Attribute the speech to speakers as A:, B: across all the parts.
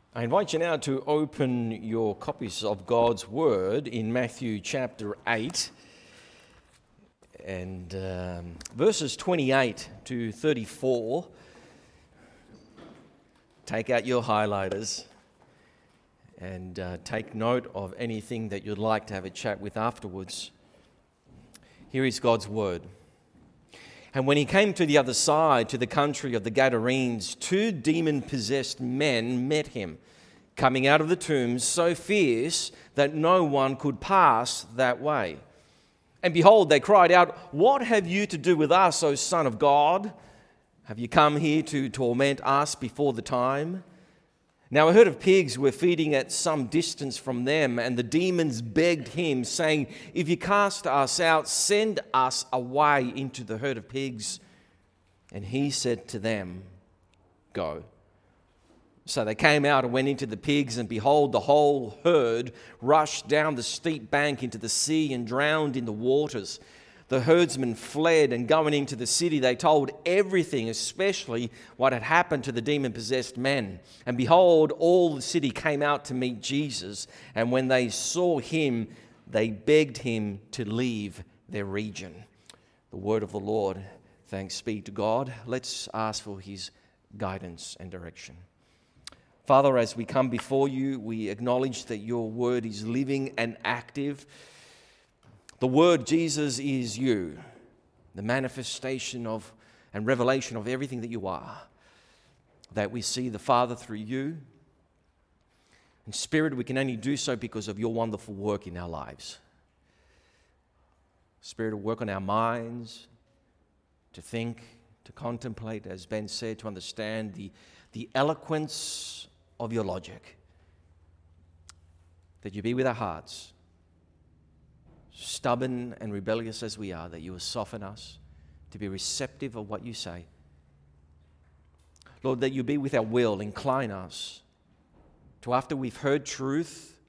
A: I invite you now to open your copies of God's Word in Matthew chapter 8 and verses 28 to 34. Take out your highlighters and take note of anything that you'd like to have a chat with afterwards. Here is God's Word. And when he came to the other side, to the country of the Gadarenes, 2 demon-possessed men met him, coming out of the tombs so fierce that no one could pass that way. And behold, they cried out, "What have you to do with us, O Son of God? Have you come here to torment us before the time?" Now a herd of pigs were feeding at some distance from them, and the demons begged him, saying, "If you cast us out, send us away into the herd of pigs." And he said to them, "Go." So they came out and went into the pigs, and behold, the whole herd rushed down the steep bank into the sea and drowned in the waters. The herdsmen fled, and going into the city, they told everything, especially what had happened to the demon-possessed men. And behold, all the city came out to meet Jesus, and when they saw him, they begged him to leave their region. The word of the Lord. Thanks be to God. Let's ask for his guidance and direction. Father, as we come before you, we acknowledge that your word is living and active. The word, Jesus, is you, the manifestation of and revelation of everything that you are, that we see the Father through you. In spirit, we can only do so because of your wonderful work in our lives. Spirit, will work on our minds, to think, to contemplate, as Ben said, to understand the eloquence of your logic. That you be with our hearts, stubborn and rebellious as we are, that you will soften us to be receptive of what you say. Lord, that you be with our will, incline us to, after we've heard truth,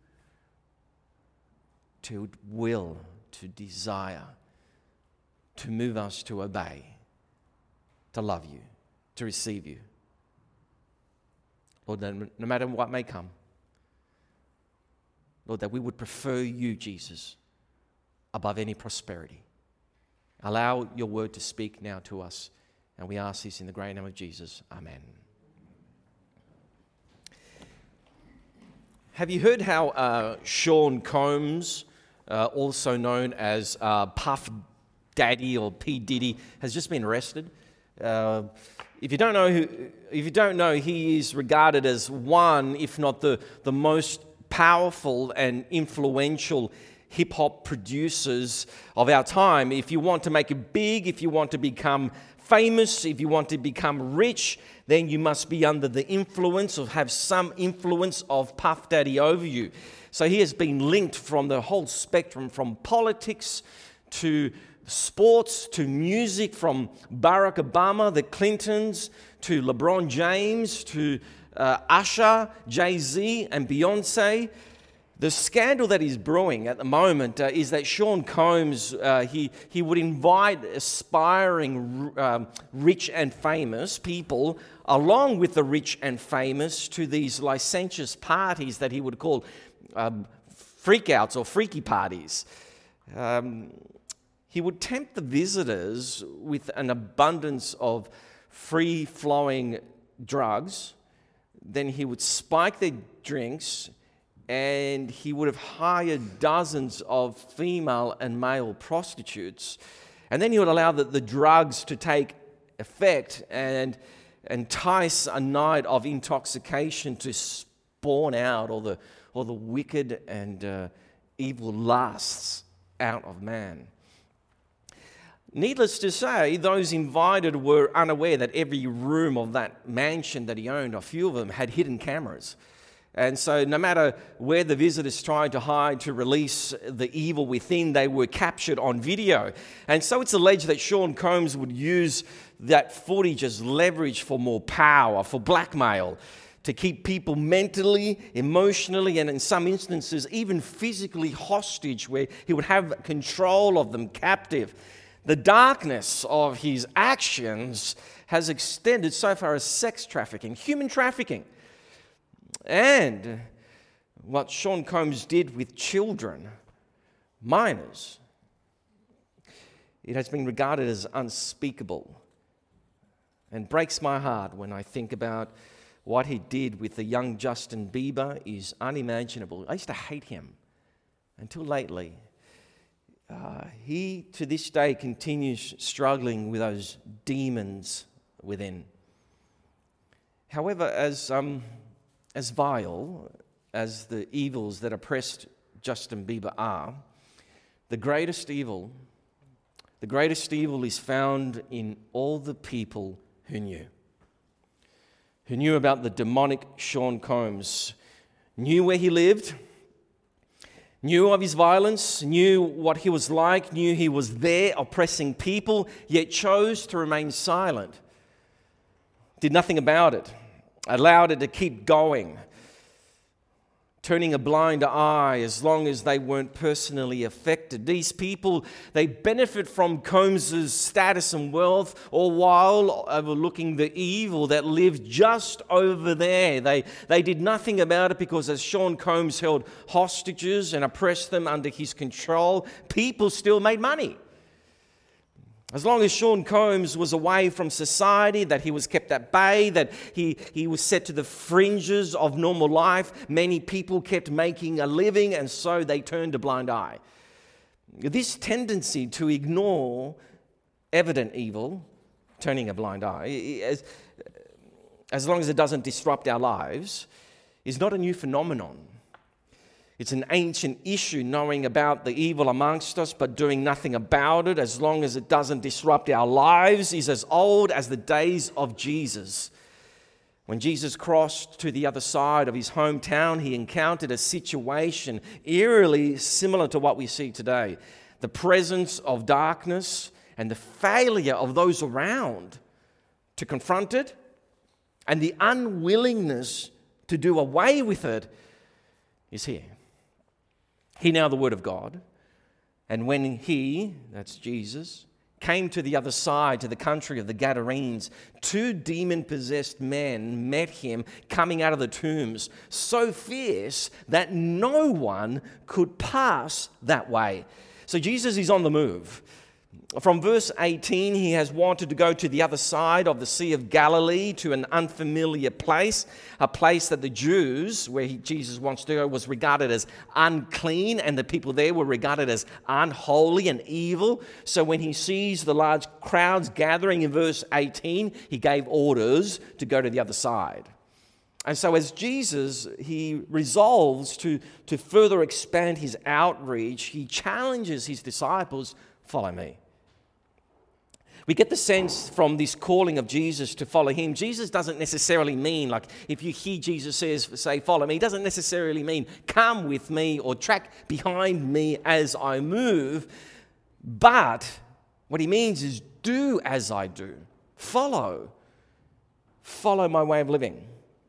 A: to will, to desire, to move us to obey, to love you, to receive you. Lord, that no matter what may come, Lord, that we would prefer you, Jesus, above any prosperity. Allow your word to speak now to us, and we ask this in the great name of Jesus. Amen. Have you heard how Sean Combs, also known as Puff Daddy or P. Diddy, has just been arrested? If you don't know, he is regarded as one, if not the most powerful and influential hip-hop producers of our time. If you want to make it big, if you want to become famous, if you want to become rich, then you must be under the influence or have some influence of Puff Daddy over you. So he has been linked from the whole spectrum, from politics to sports to music, from Barack Obama, the Clintons, to LeBron James, to Usher, Jay-Z, and Beyonce. The scandal that is brewing at the moment is that Sean Combs, he would invite aspiring rich and famous people along with the rich and famous to these licentious parties that he would call freakouts or freaky parties. He would tempt the visitors with an abundance of free-flowing drugs. Then he would spike their drinks, and he would have hired dozens of female and male prostitutes. And then he would allow the drugs to take effect and entice a night of intoxication to spawn out all the wicked and evil lusts out of man. Needless to say, those invited were unaware that every room of that mansion that he owned, a few of them, had hidden cameras. And so no matter where the visitors tried to hide to release the evil within, they were captured on video. And so it's alleged that Sean Combs would use that footage as leverage for more power, for blackmail, to keep people mentally, emotionally, and in some instances even physically hostage, where he would have control of them captive. The darkness of his actions has extended so far as sex trafficking, human trafficking. and what Sean Combs did with children, minors. It has been regarded as unspeakable and breaks my heart when I think about what he did with the young Justin Bieber is unimaginable. I used to hate him until lately. He, to this day, continues struggling with those demons within. However, as vile as the evils that oppressed Justin Bieber are, the greatest evil is found in all the people who knew about the demonic Sean Combs, knew where he lived, knew of his violence, knew what he was like, knew he was there oppressing people, yet chose to remain silent, did nothing about it, allowed it to keep going, turning a blind eye as long as they weren't personally affected. These people, they benefit from Combs' status and wealth, all while overlooking the evil that lived just over there. They did nothing about it because as Sean Combs held hostages and oppressed them under his control, people still made money. As long as Sean Combs was away from society, that he was kept at bay, that he was set to the fringes of normal life, many people kept making a living, and so they turned a blind eye. This tendency to ignore evident evil, turning a blind eye, as long as it doesn't disrupt our lives, is not a new phenomenon. It's an ancient issue, knowing about the evil amongst us, but doing nothing about it as long as it doesn't disrupt our lives, is as old as the days of Jesus. When Jesus crossed to the other side of his hometown, he encountered a situation eerily similar to what we see today. The presence of darkness and the failure of those around to confront it, and the unwillingness to do away with it is here. Hear now the word of God. And when he, that's Jesus, came to the other side, to the country of the Gadarenes, 2 demon-possessed men met him coming out of the tombs, so fierce that no one could pass that way. So Jesus is on the move. From verse 18, he has wanted to go to the other side of the Sea of Galilee, to an unfamiliar place, a place that the Jews, where Jesus wants to go, was regarded as unclean, and the people there were regarded as unholy and evil. So when he sees the large crowds gathering in verse 18, he gave orders to go to the other side. And so as Jesus, he resolves to further expand his outreach, he challenges his disciples, follow me. We get the sense from this calling of Jesus to follow him. Jesus doesn't necessarily mean, like if you hear Jesus say, follow me, he doesn't necessarily mean come with me or track behind me as I move. But what he means is do as I do. Follow my way of living.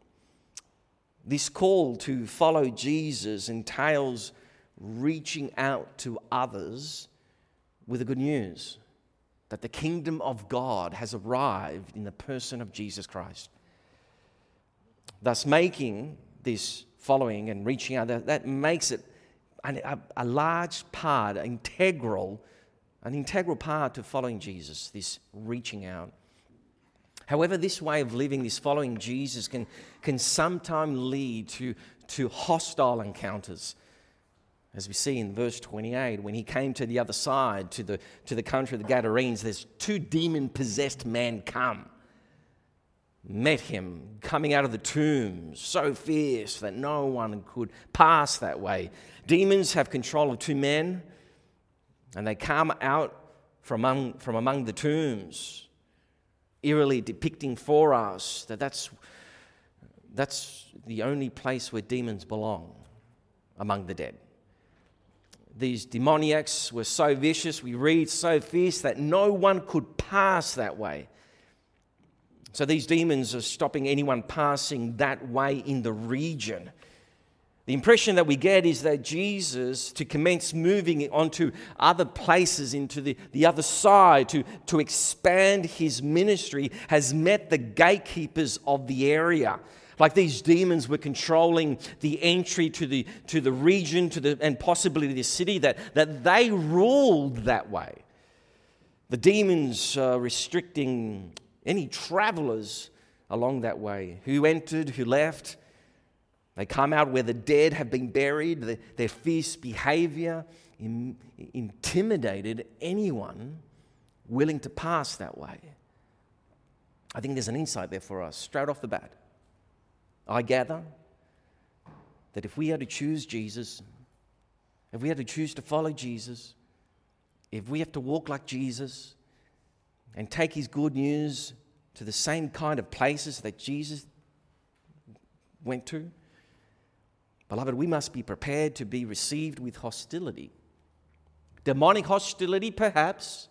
A: This call to follow Jesus entails reaching out to others with the good news that the kingdom of God has arrived in the person of Jesus Christ. Thus making this following and reaching out, that makes it a large part, an integral part to following Jesus, this reaching out. However, this way of living, this following Jesus, can sometimes lead to hostile encounters. As we see in verse 28, when he came to the other side, to the country of the Gadarenes, there's 2 demon-possessed men met him, coming out of the tombs, so fierce that no one could pass that way. Demons have control of 2 men, and they come out from among the tombs, eerily depicting for us that that's the only place where demons belong, among the dead. These demoniacs were so vicious, we read, so fierce that no one could pass that way. So these demons are stopping anyone passing that way in the region. The impression that we get is that Jesus, to commence moving onto other places, into the other side, to expand his ministry, has met the gatekeepers of the area. Like these demons were controlling the entry to the region, and possibly the city, that they ruled that way. The demons restricting any travelers along that way, who entered, who left. They come out where the dead have been buried. Their fierce behavior intimidated anyone willing to pass that way. I think there's an insight there for us straight off the bat. I gather that if we had to choose Jesus, if we had to choose to follow Jesus, if we have to walk like Jesus and take his good news to the same kind of places that Jesus went to, beloved, we must be prepared to be received with hostility. Demonic hostility, perhaps.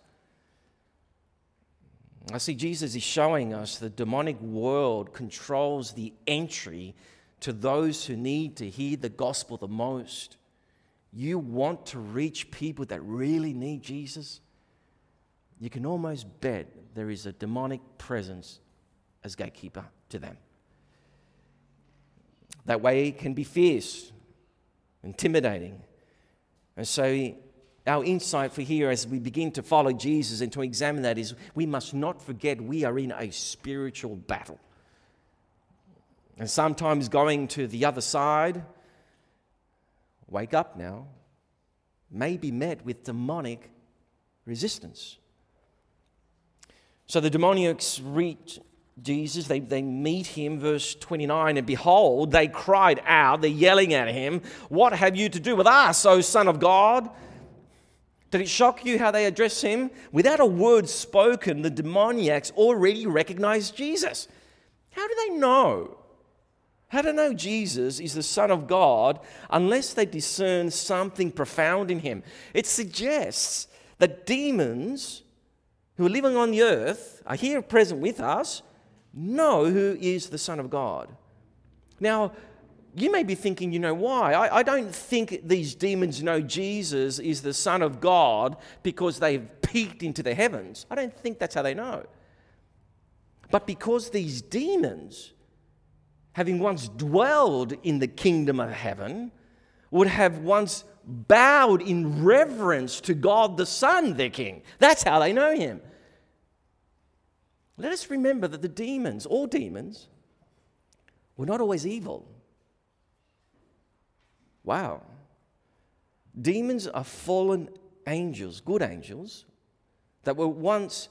A: I see Jesus is showing us the demonic world controls the entry to those who need to hear the gospel the most. You want to reach people that really need Jesus? You can almost bet there is a demonic presence as gatekeeper to them. That way can be fierce, intimidating. And so our insight for here as we begin to follow Jesus and to examine that is we must not forget we are in a spiritual battle. And sometimes going to the other side, wake up now, may be met with demonic resistance. So the demoniacs reach Jesus, they meet him, verse 29, and behold, they cried out, they're yelling at him, "What have you to do with us, O Son of God?" Did it shock you how they address him? Without a word spoken, the demoniacs already recognized Jesus. How do they know? How do they know Jesus is the Son of God unless they discern something profound in him? It suggests that demons who are living on the earth, are here present with us, know who is the Son of God. Now, you may be thinking, why? I don't think these demons know Jesus is the Son of God because they've peeked into the heavens. I don't think that's how they know. But because these demons, having once dwelled in the kingdom of heaven, would have once bowed in reverence to God the Son, their King. That's how they know him. Let us remember that the demons, all demons, were not always evil. Wow. Demons are fallen angels, good angels, that were once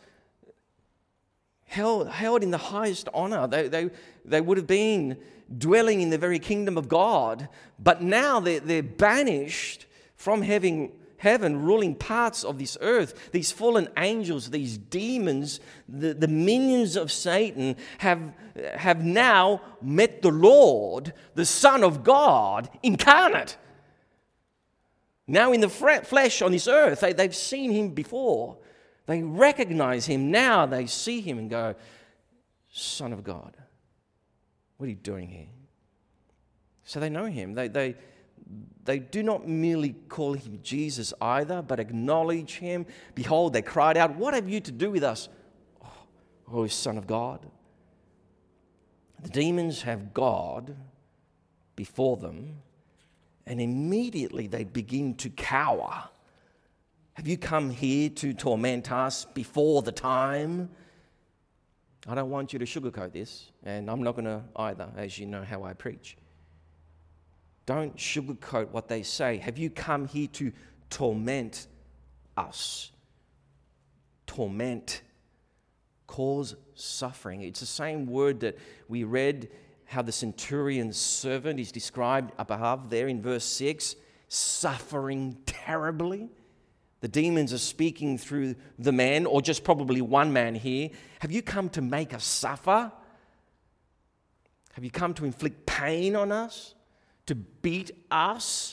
A: held in the highest honor. They would have been dwelling in the very kingdom of God, but now they're banished from heaven, ruling parts of this earth. These fallen angels, these demons, the minions of Satan have now met the Lord, the Son of God, incarnate. Now in the flesh on this earth, they've seen him before. They recognize him. Now they see him and go, Son of God, what are you doing here? So they know him. They do not merely call him Jesus either, but acknowledge him. Behold, they cried out, "What have you to do with us, O Son of God?" The demons have God before them, and immediately they begin to cower. Have you come here to torment us before the time? I don't want you to sugarcoat this, and I'm not going to either, as you know how I preach. Don't sugarcoat what they say. Have you come here to torment us? Torment, cause suffering. It's the same word that we read how the centurion's servant is described above there in verse 6, suffering terribly. The demons are speaking through the man, or just probably one man here. Have you come to make us suffer? Have you come to inflict pain on us? To beat us?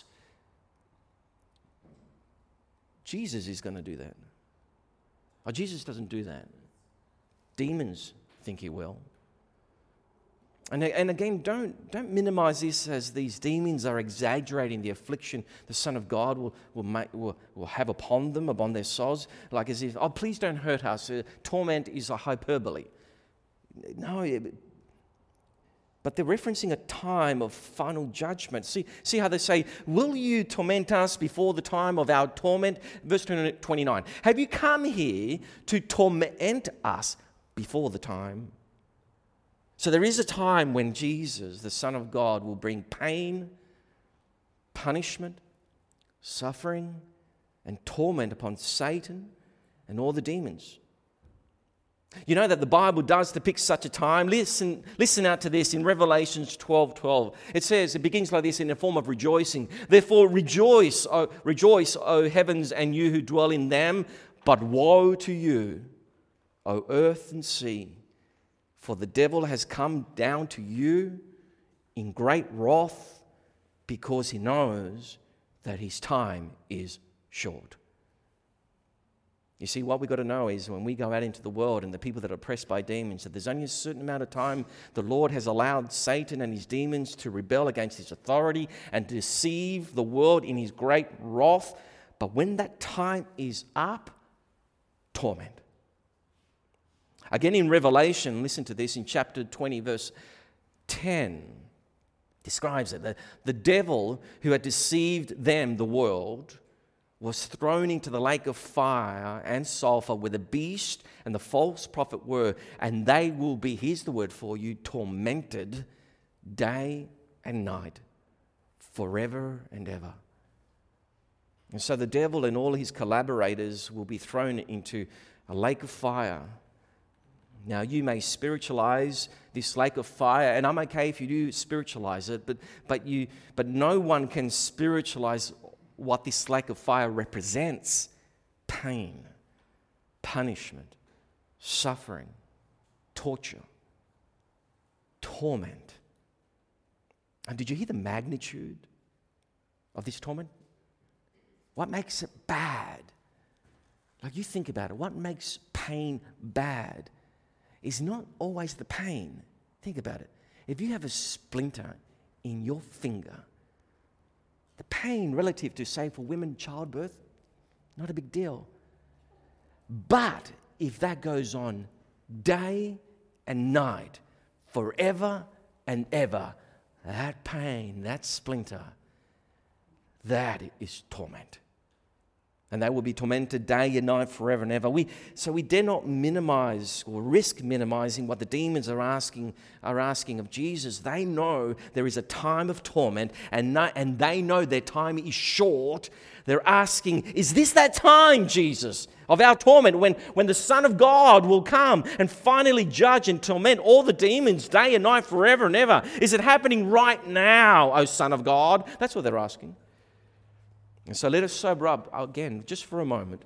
A: Jesus is going to do that. Oh, Jesus doesn't do that. Demons think he will. And again, don't minimize this as these demons are exaggerating the affliction the Son of God will have upon them, upon their souls, like as if, oh, please don't hurt us. Torment is a hyperbole. No, but they're referencing a time of final judgment. See how they say, will you torment us before the time of our torment? Verse 29. Have you come here to torment us before the time? So there is a time when Jesus, the Son of God, will bring pain, punishment, suffering, and torment upon Satan and all the demons. You know that the Bible does depict such a time. Listen out to this in Revelations 12:12. It begins like this in a form of rejoicing. Therefore rejoice, O heavens, and you who dwell in them. But woe to you, O earth and sea, for the devil has come down to you in great wrath, because he knows that his time is short. You see, what we've got to know is when we go out into the world and the people that are oppressed by demons, that there's only a certain amount of time the Lord has allowed Satan and his demons to rebel against his authority and deceive the world in his great wrath. But when that time is up, torment. Again in Revelation, listen to this, in chapter 20, verse 10, describes it. The devil who had deceived them, the world, was thrown into the lake of fire and sulfur where the beast and the false prophet were, and they will be, here's the word for you, tormented day and night, forever and ever. And so the devil and all his collaborators will be thrown into a lake of fire. Now, you may spiritualize this lake of fire, and I'm okay if you do spiritualize it, but no one can spiritualize what this lake of fire represents: pain, punishment, suffering, torture, torment. And did you hear the magnitude of this torment? What makes it bad? Like, you think about it, what makes pain bad is not always the pain. Think about it. If you have a splinter in your finger, the pain relative to, say, for women, childbirth, not a big deal. But if that goes on day and night, forever and ever, that pain, that splinter, that is torment. And they will be tormented day and night, forever and ever. So we dare not minimize or risk minimizing what the demons are asking of Jesus. They know there is a time of torment, and they know their time is short. They're asking, is this that time, Jesus, of our torment, when the Son of God will come and finally judge and torment all the demons day and night, forever and ever? Is it happening right now, O Son of God? That's what they're asking. And so let us sober up again, just for a moment.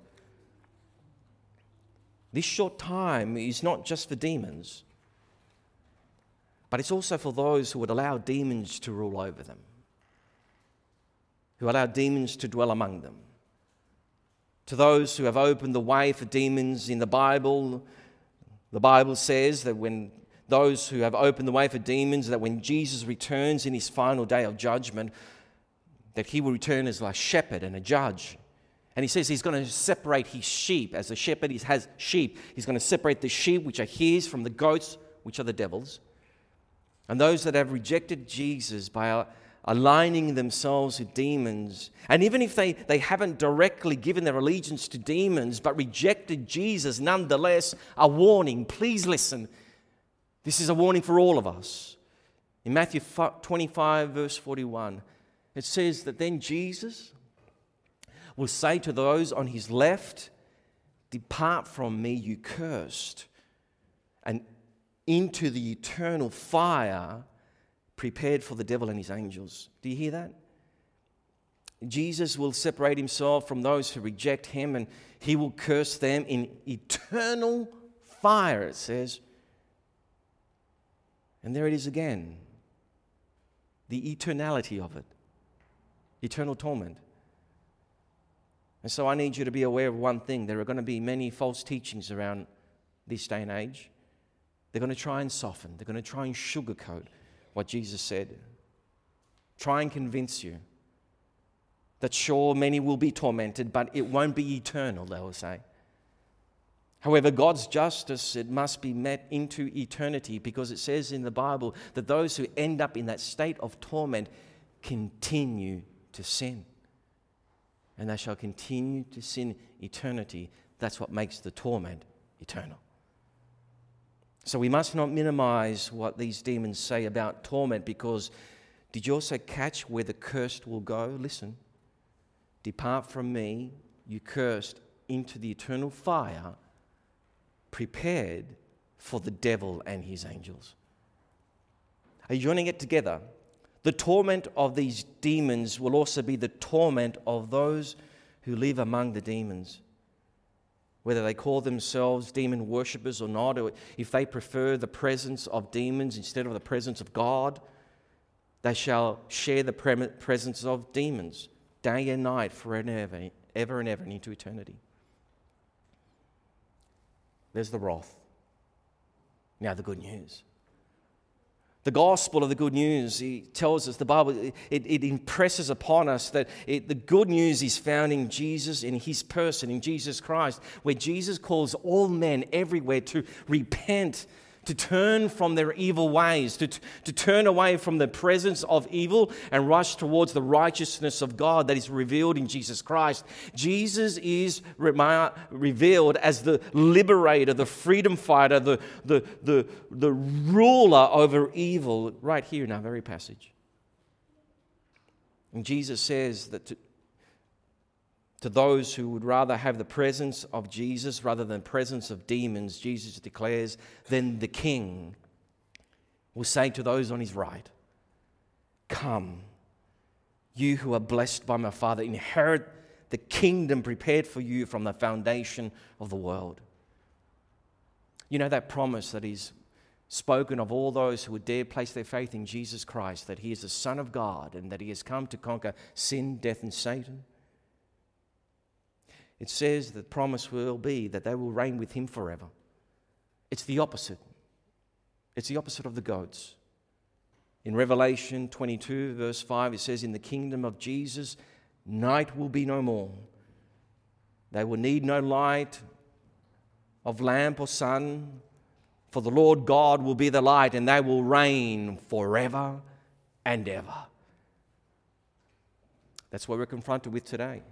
A: This short time is not just for demons, but it's also for those who would allow demons to rule over them, who allow demons to dwell among them. To those who have opened the way for demons in the Bible says that when those who have opened the way for demons, that when Jesus returns in his final day of judgment, that he will return as a shepherd and a judge. And he says he's going to separate his sheep. As a shepherd has sheep, he's going to separate the sheep, which are his, from the goats, which are the devil's. And those that have rejected Jesus by aligning themselves with demons, and even if they haven't directly given their allegiance to demons, but rejected Jesus nonetheless, a warning. Please listen. This is a warning for all of us. In Matthew 25, verse 41, it says that then Jesus will say to those on his left, "Depart from me, you cursed, and into the eternal fire prepared for the devil and his angels." Do you hear that? Jesus will separate himself from those who reject him, and he will curse them in eternal fire, it says. And there it is again, the eternality of it. Eternal torment. And so I need you to be aware of one thing. There are going to be many false teachings around this day and age. They're going to try and soften. They're going to try and sugarcoat what Jesus said. Try and convince you that sure, many will be tormented, but it won't be eternal, they will say. However, God's justice, it must be met into eternity, because it says in the Bible that those who end up in that state of torment continue to sin. And they shall continue to sin eternity. That's what makes the torment eternal. So we must not minimize what these demons say about torment, because did you also catch where the cursed will go? Listen. Depart from me, you cursed, into the eternal fire prepared for the devil and his angels. Are you joining it together? The torment of these demons will also be the torment of those who live among the demons. Whether they call themselves demon worshippers or not, or if they prefer the presence of demons instead of the presence of God, they shall share the presence of demons day and night, forever and ever and into eternity. There's the wrath. Now the good news. The gospel of the good news, he tells us, the Bible, it impresses upon us that the good news is found in Jesus, in his person, in Jesus Christ, where Jesus calls all men everywhere to repent, to turn from their evil ways, to turn away from the presence of evil and rush towards the righteousness of God that is revealed in Jesus Christ. Jesus is revealed as the liberator, the freedom fighter, the ruler over evil, right here in our very passage. And Jesus says that to those who would rather have the presence of Jesus rather than the presence of demons, Jesus declares, then the King will say to those on his right, come, you who are blessed by my Father, inherit the kingdom prepared for you from the foundation of the world. You know that promise that is spoken of all those who would dare place their faith in Jesus Christ, that he is the Son of God and that he has come to conquer sin, death, and Satan? It says the promise will be that they will reign with him forever. It's the opposite. It's the opposite of the goats. In Revelation 22, verse 5, it says, in the kingdom of Jesus, night will be no more. They will need no light of lamp or sun, for the Lord God will be the light, and they will reign forever and ever. That's what we're confronted with today.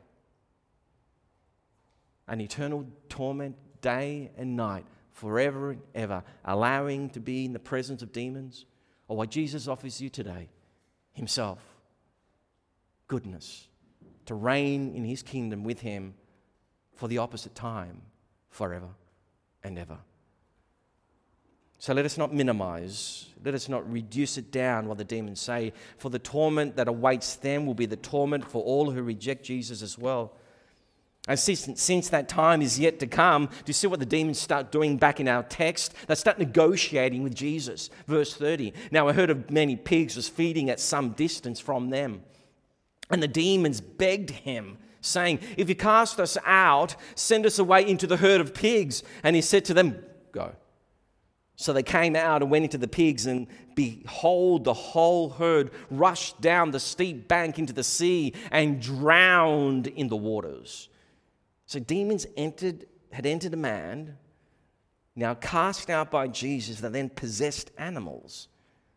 A: An eternal torment day and night, forever and ever, allowing to be in the presence of demons, or what Jesus offers you today, himself, goodness, to reign in his kingdom with him for the opposite time, forever and ever. So let us not minimize, let us not reduce it down what the demons say, for the torment that awaits them will be the torment for all who reject Jesus as well. And since that time is yet to come, do you see what the demons start doing back in our text? They start negotiating with Jesus. Verse 30. Now a herd of many pigs was feeding at some distance from them. And the demons begged him, saying, if you cast us out, send us away into the herd of pigs. And he said to them, go. So they came out and went into the pigs, and behold, the whole herd rushed down the steep bank into the sea and drowned in the waters. So demons had entered a man, now cast out by Jesus, that then possessed animals.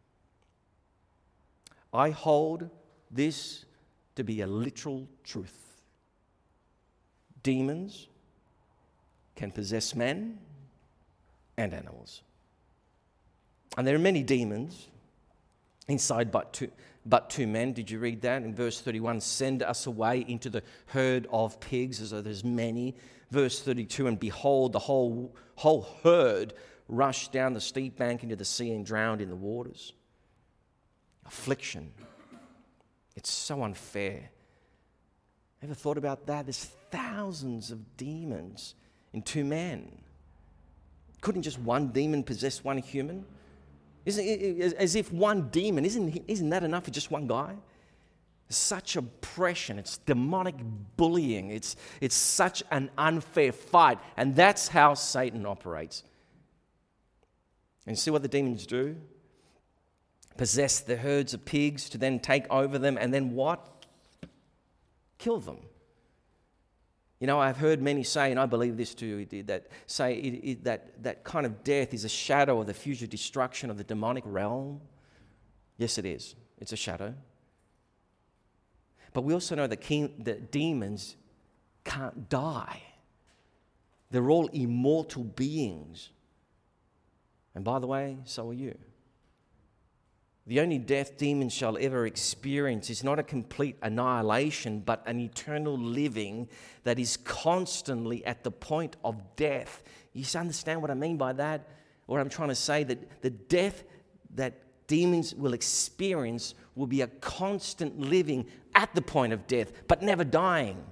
A: I hold this to be a literal truth. Demons can possess men and animals. And there are many demons inside but two men. Did you read that in verse 31? Send us away into the herd of pigs, as though there's many. Verse 32, and behold, the whole herd rushed down the steep bank into the sea and drowned in the waters. Affliction. It's so unfair. Ever thought about that? There's thousands of demons in two men. Couldn't just one demon possess one human? Isn't it, as if one demon, isn't that enough for just one guy? Such oppression, it's demonic bullying, it's such an unfair fight, and that's how Satan operates. And see what the demons do? Possess the herds of pigs to then take over them, and then what? Kill them. You know, I've heard many say, and I believe this too, that kind of death is a shadow of the future destruction of the demonic realm. Yes, it is. It's a shadow. But we also know that demons can't die. They're all immortal beings. And by the way, so are you. The only death demons shall ever experience is not a complete annihilation, but an eternal living that is constantly at the point of death. You understand what I mean by that? What I'm trying to say, that the death that demons will experience will be a constant living at the point of death, but never dying.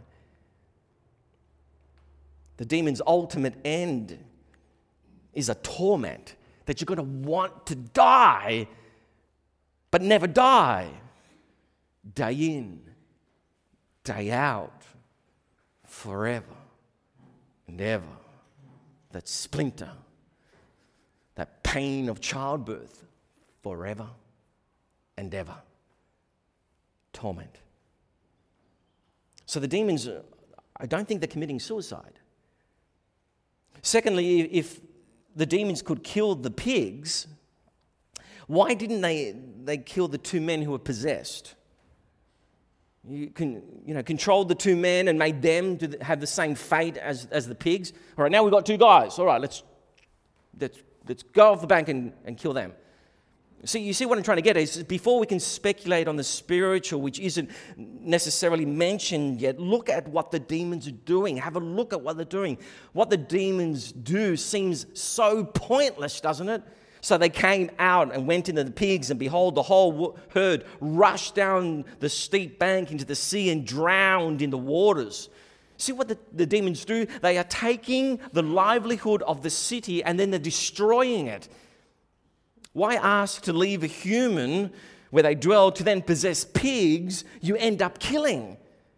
A: The demon's ultimate end is a torment that you're going to want to die, but never die. Day in, day out, forever and ever. That splinter, that pain of childbirth, forever and ever. Torment. So the demons, I don't think they're committing suicide. Secondly, if the demons could kill the pigs, why didn't they kill the two men who were possessed? Controlled the two men and made them have the same fate as the pigs. All right, now we've got two guys. All right, let's go off the bank and kill them. See, you see what I'm trying to get is, before we can speculate on the spiritual, which isn't necessarily mentioned yet, look at what the demons are doing. Have a look at what they're doing. What the demons do seems so pointless, doesn't it? So they came out and went into the pigs, and behold, the whole herd rushed down the steep bank into the sea and drowned in the waters. See what the demons do? They are taking the livelihood of the city and then they're destroying it. Why ask to leave a human where they dwell to then possess pigs you end up killing?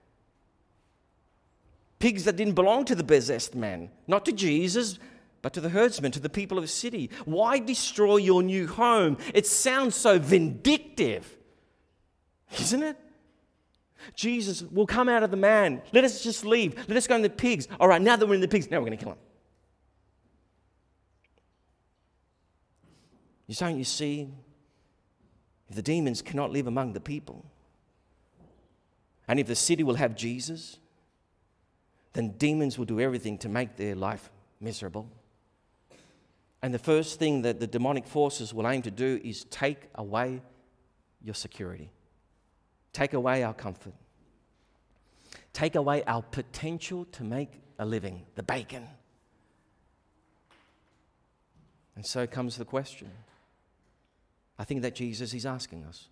A: Pigs that didn't belong to the possessed man, not to Jesus, but to the herdsmen, to the people of the city. Why destroy your new home? It sounds so vindictive, isn't it? Jesus will come out of the man. Let us just leave. Let us go in the pigs. All right, now that we're in the pigs, now we're going to kill him. You see, if the demons cannot live among the people, and if the city will have Jesus, then demons will do everything to make their life miserable. And the first thing that the demonic forces will aim to do is take away your security, take away our comfort, take away our potential to make a living, the bacon. And so comes the question. I think that Jesus is asking us,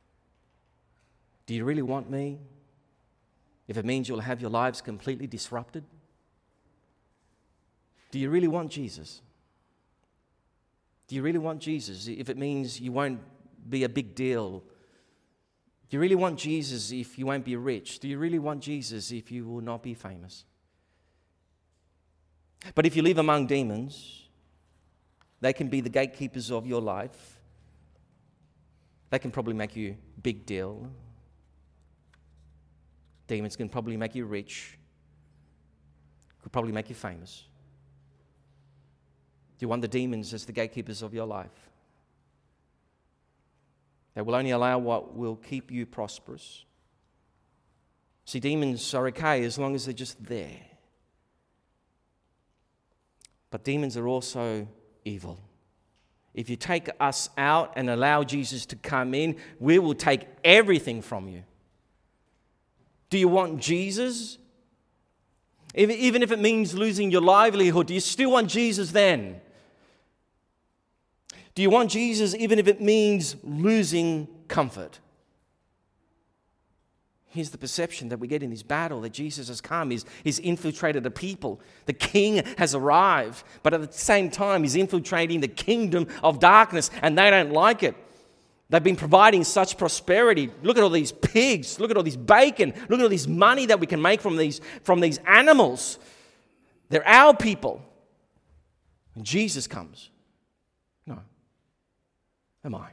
A: do you really want me if it means you'll have your lives completely disrupted? Do you really want Jesus? Do you really want Jesus if it means you won't be a big deal? Do you really want Jesus if you won't be rich? Do you really want Jesus if you will not be famous? But if you live among demons, they can be the gatekeepers of your life. They can probably make you big deal. Demons can probably make you rich. Could probably make you famous. Do you want the demons as the gatekeepers of your life? They will only allow what will keep you prosperous. See, demons are okay as long as they're just there. But demons are also evil. If you take us out and allow Jesus to come in, we will take everything from you. Do you want Jesus? Even if it means losing your livelihood, do you still want Jesus then? Do you want Jesus even if it means losing comfort? Here's the perception that we get in this battle, that Jesus has come, he's infiltrated the people. The king has arrived, but at the same time, he's infiltrating the kingdom of darkness, and they don't like it. They've been providing such prosperity. Look at all these pigs. Look at all this bacon. Look at all this money that we can make from these animals. They're our people. And Jesus comes. No, they're mine.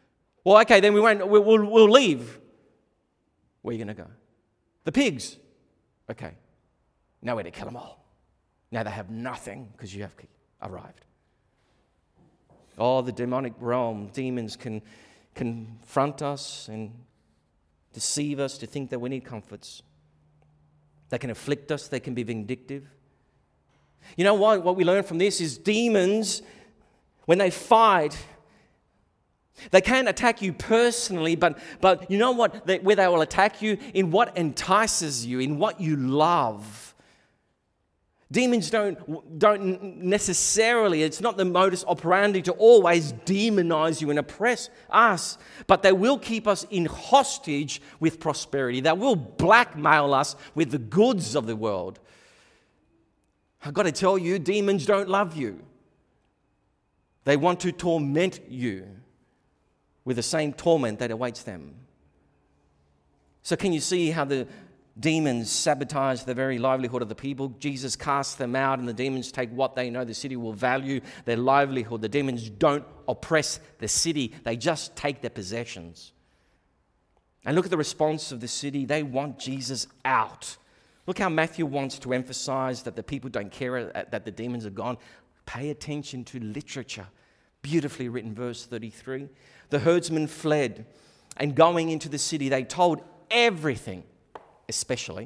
A: Well, okay, then we'll leave. Where are you going to go? The pigs. Okay, nowhere to kill them all. Now they have nothing because you have arrived. Oh, the demonic realm, demons can confront us and deceive us to think that we need comforts. They can afflict us, they can be vindictive. You know what we learn from this is demons, when they fight, they can't attack you personally, but you know what? Where they will attack you? In what entices you, in what you love. Demons don't necessarily, it's not the modus operandi to always demonize you and oppress us, but they will keep us in hostage with prosperity. They will blackmail us with the goods of the world. I've got to tell you, demons don't love you. They want to torment you with the same torment that awaits them. So can you see how the demons sabotage the very livelihood of the people? Jesus casts them out, and the demons take what they know the city will value, their livelihood. The demons don't oppress the city. They just take their possessions. And look at the response of the city. They want Jesus out. Look how Matthew wants to emphasize that the people don't care that the demons are gone. Pay attention to literature. Beautifully written, verse 33. The herdsmen fled, and going into the city, they told everything, especially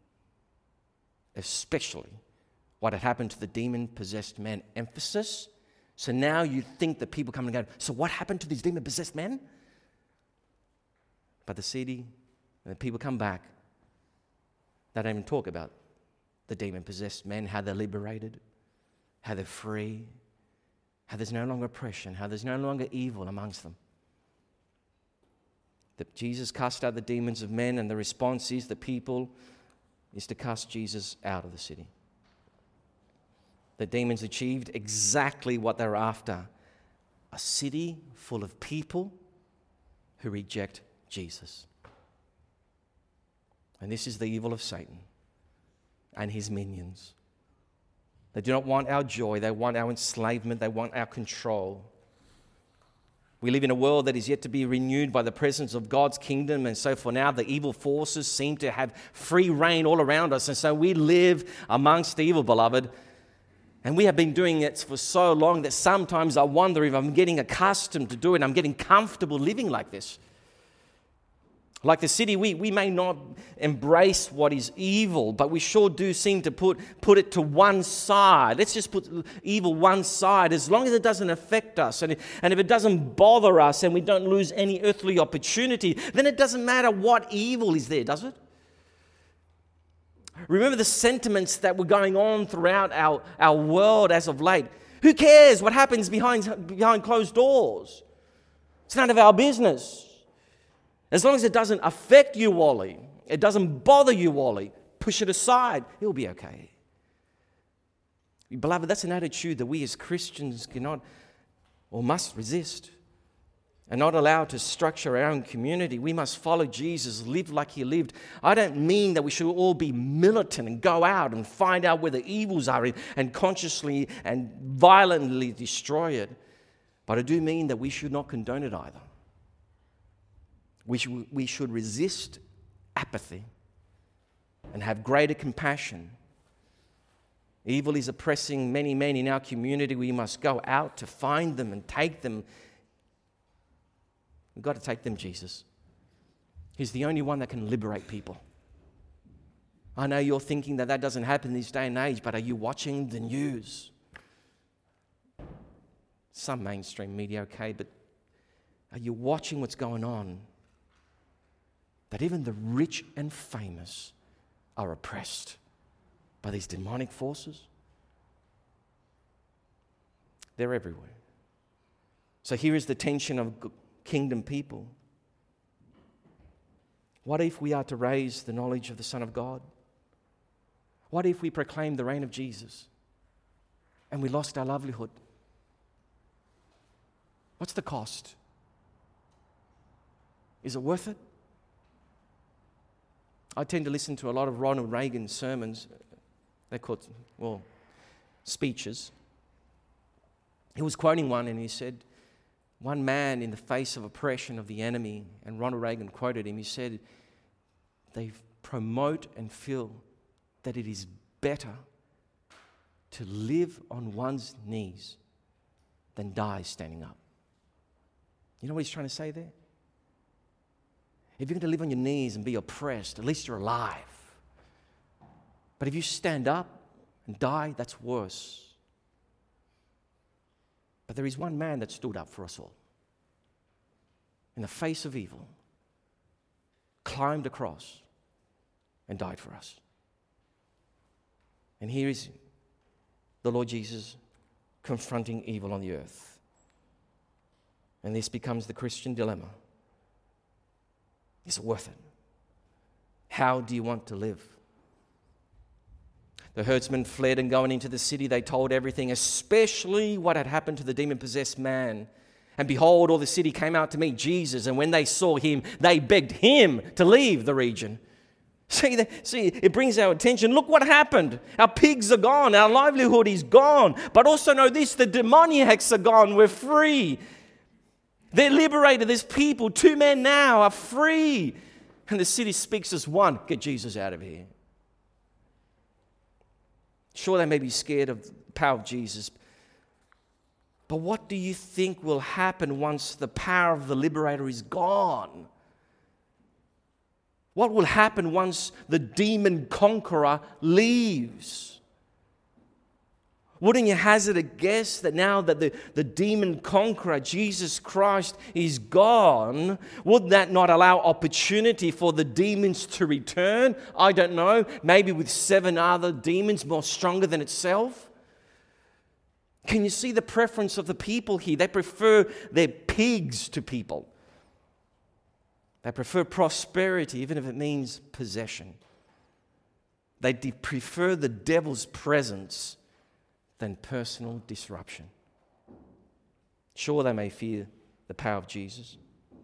A: what had happened to the demon-possessed man. Emphasis. So now you think the people come and go, so what happened to these demon-possessed men? But the city, and the people come back, they don't even talk about the demon-possessed men, how they're liberated, how they're free, how there's no longer oppression, how there's no longer evil amongst them. That Jesus cast out the demons of men, and the response is the people is to cast Jesus out of the city. The demons achieved exactly what they're after. A city full of people who reject Jesus. And this is the evil of Satan and his minions. They do not want our joy. They want our enslavement. They want our control. We live in a world that is yet to be renewed by the presence of God's kingdom, and so for now the evil forces seem to have free reign all around us, and so we live amongst the evil, beloved. And we have been doing it for so long that sometimes I wonder if I'm getting accustomed to do it. I'm getting comfortable living like this. Like the city, we may not embrace what is evil, but we sure do seem to put it to one side. Let's just put evil one side, as long as it doesn't affect us. And if it doesn't bother us and we don't lose any earthly opportunity, then it doesn't matter what evil is there, does it? Remember the sentiments that were going on throughout our world as of late. Who cares what happens behind closed doors? It's none of our business. As long as it doesn't affect you, Wally, it doesn't bother you, Wally, push it aside. It'll be okay. Beloved, that's an attitude that we as Christians cannot or must resist and not allow to structure our own community. We must follow Jesus, live like he lived. I don't mean that we should all be militant and go out and find out where the evils are and consciously and violently destroy it. But I do mean that we should not condone it either. We should resist apathy and have greater compassion. Evil is oppressing many men in our community. We must go out to find them and take them. We've got to take them, Jesus. He's the only one that can liberate people. I know you're thinking that doesn't happen this day and age, but are you watching the news? Some mainstream media, okay, but are you watching what's going on? That even the rich and famous are oppressed by these demonic forces. They're everywhere. So here is the tension of kingdom people. What if we are to raise the knowledge of the Son of God? What if we proclaim the reign of Jesus and we lost our livelihood? What's the cost? Is it worth it? I tend to listen to a lot of Ronald Reagan sermons. They're called, speeches. He was quoting one and he said, one man in the face of oppression of the enemy, and Ronald Reagan quoted him, he said, they promote and fill that it is better to live on one's knees than die standing up. You know what he's trying to say there? If you're going to live on your knees and be oppressed, at least you're alive. But if you stand up and die, that's worse. But there is one man that stood up for us all. In the face of evil, climbed across and died for us. And here is the Lord Jesus confronting evil on the earth. And this becomes the Christian dilemma. Is it worth it? How do you want to live? The herdsmen fled, and going into the city, they told everything, especially what had happened to the demon-possessed man. And behold, all the city came out to meet Jesus, and when they saw him, they begged him to leave the region. See, it brings our attention. Look what happened. Our pigs are gone. Our livelihood is gone. But also know this, the demoniacs are gone. We're free. They're liberated. There's people. 2 men now are free. And the city speaks as one. Get Jesus out of here. Sure, they may be scared of the power of Jesus. But what do you think will happen once the power of the liberator is gone? What will happen once the demon conqueror leaves? Wouldn't you hazard a guess that now that the demon conqueror, Jesus Christ, is gone, would that not allow opportunity for the demons to return? I don't know, maybe with 7 other demons more stronger than itself? Can you see the preference of the people here? They prefer their pigs to people. They prefer prosperity, even if it means possession. They prefer the devil's presence than personal disruption. Sure, they may fear the power of Jesus.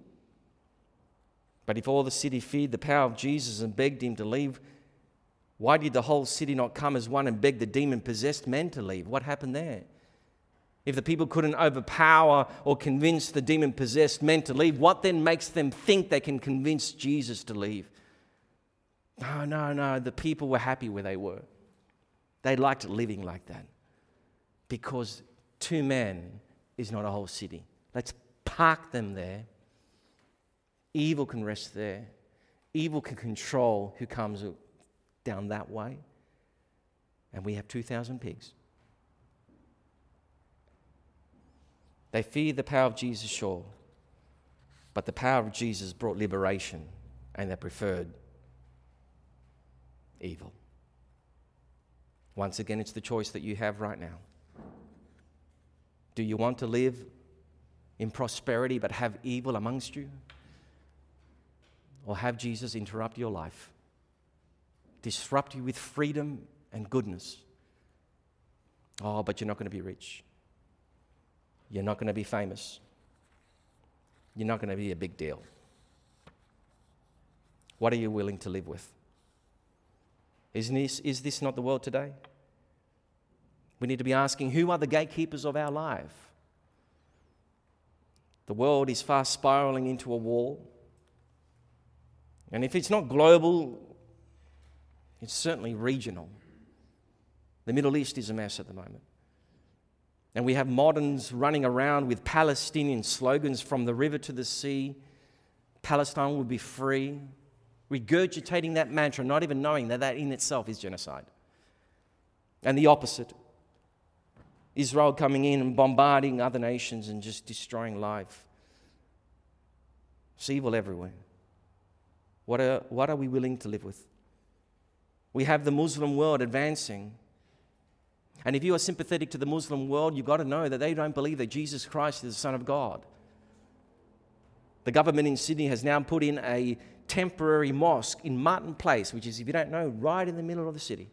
A: But if all the city feared the power of Jesus and begged him to leave, why did the whole city not come as one and beg the demon-possessed men to leave? What happened there? If the people couldn't overpower or convince the demon-possessed men to leave, what then makes them think they can convince Jesus to leave? No. The people were happy where they were. They liked living like that. Because 2 men is not a whole city. Let's park them there. Evil can rest there. Evil can control who comes down that way. And we have 2,000 pigs. They feared the power of Jesus, sure. But the power of Jesus brought liberation, and they preferred evil. Once again, it's the choice that you have right now. Do you want to live in prosperity but have evil amongst you? Or have Jesus interrupt your life, disrupt you with freedom and goodness? Oh, but you're not going to be rich. You're not going to be famous. You're not going to be a big deal. What are you willing to live with? Is this not the world today? We need to be asking, who are the gatekeepers of our life? The world is fast spiraling into a war. And if it's not global, it's certainly regional. The Middle East is a mess at the moment. And we have moderns running around with Palestinian slogans from the river to the sea. Palestine will be free. Regurgitating that mantra, not even knowing that that in itself is genocide. And the opposite. Israel coming in and bombarding other nations and just destroying life. It's evil everywhere. What are we willing to live with? We have the Muslim world advancing. And if you are sympathetic to the Muslim world, you've got to know that they don't believe that Jesus Christ is the Son of God. The government in Sydney has now put in a temporary mosque in Martin Place, which is, if you don't know, right in the middle of the city.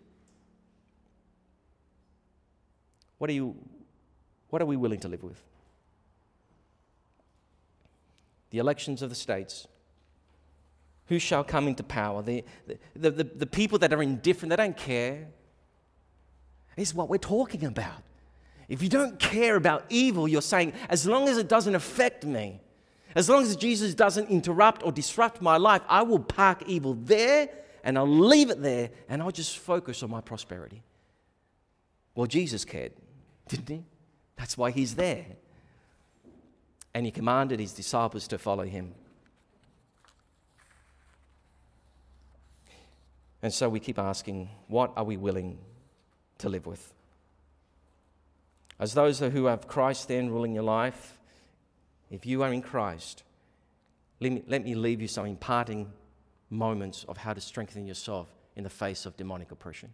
A: What are we willing to live with? The elections of the states. Who shall come into power? The people that are indifferent, they don't care. Is what we're talking about. If you don't care about evil, you're saying, as long as it doesn't affect me, as long as Jesus doesn't interrupt or disrupt my life, I will park evil there and I'll leave it there and I'll just focus on my prosperity. Well, Jesus cared, didn't he? That's why he's there. And he commanded his disciples to follow him. And so we keep asking, what are we willing to live with? As those who have Christ then ruling your life, if you are in Christ, let me leave you some imparting moments of how to strengthen yourself in the face of demonic oppression.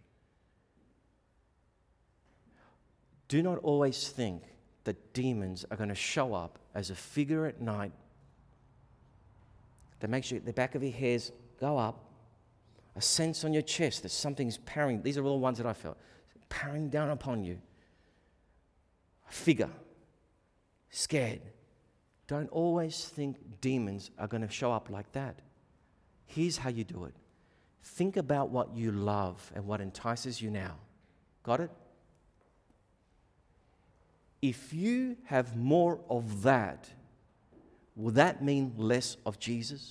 A: Do not always think that demons are going to show up as a figure at night that makes the back of your hairs go up, a sense on your chest that something's powering. These are all the ones that I felt. Powering down upon you. A figure. Scared. Don't always think demons are going to show up like that. Here's how you do it. Think about what you love and what entices you now. Got it? If you have more of that, will that mean less of Jesus?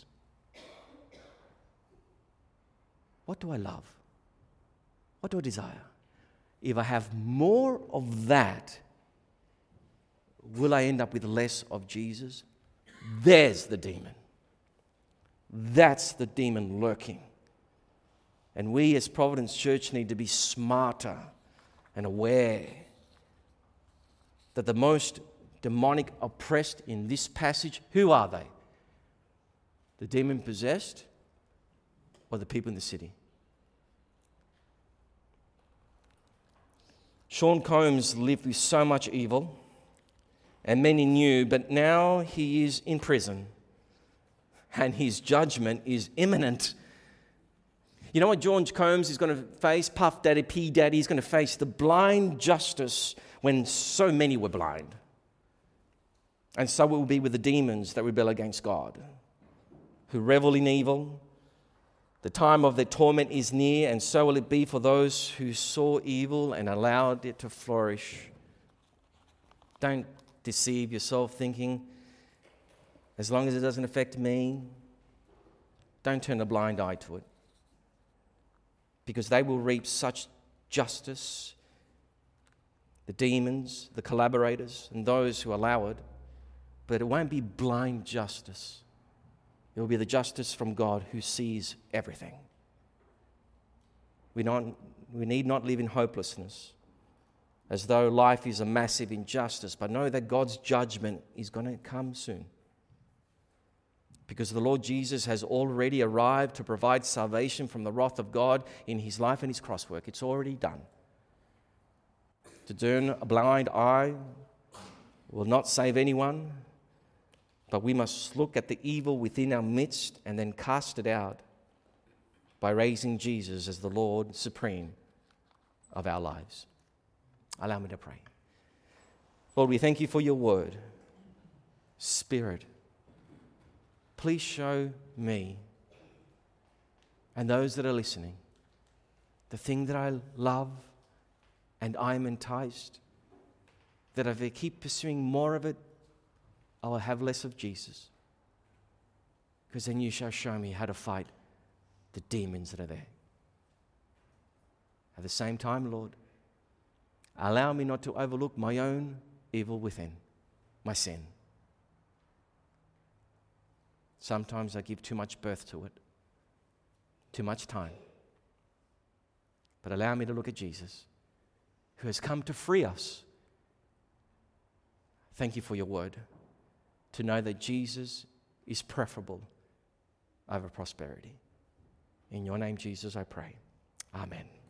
A: What do I love? What do I desire? If I have more of that, will I end up with less of Jesus? There's the demon. That's the demon lurking. And we as Providence Church need to be smarter and aware that the most demonic oppressed in this passage, who are they? The demon possessed or the people in the city? Sean Combs lived with so much evil, and many knew, but now he is in prison, and his judgment is imminent. You know what George Combs is going to face? Puff Daddy, P Daddy is going to face the blind justice when so many were blind. And so it will be with the demons that rebel against God, who revel in evil. The time of their torment is near, and so will it be for those who saw evil and allowed it to flourish. Don't deceive yourself thinking, as long as it doesn't affect me, don't turn a blind eye to it. Because they will reap such justice, the demons, the collaborators, and those who allow it, but it won't be blind justice. It will be the justice from God who sees everything. We need not live in hopelessness, as though life is a massive injustice, but know that God's judgment is going to come soon. Because the Lord Jesus has already arrived to provide salvation from the wrath of God in his life and his cross work. It's already done. To turn a blind eye will not save anyone, but we must look at the evil within our midst and then cast it out by raising Jesus as the Lord supreme of our lives. Allow me to pray. Lord, we thank you for your word. Spirit, please show me and those that are listening the thing that I love and I am enticed, that if I keep pursuing more of it, I will have less of Jesus. Because then you shall show me how to fight the demons that are there. At the same time, Lord, allow me not to overlook my own evil within, my sin. Sometimes I give too much birth to it, too much time. But allow me to look at Jesus, who has come to free us. Thank you for your word, to know that Jesus is preferable over prosperity. In your name, Jesus, I pray. Amen.